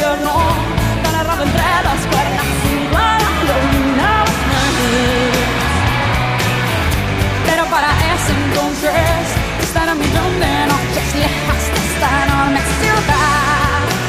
infierno, tan errado entre las cuerdas, sin clara ilumina las mentes. Pero para ese entonces estará mi donde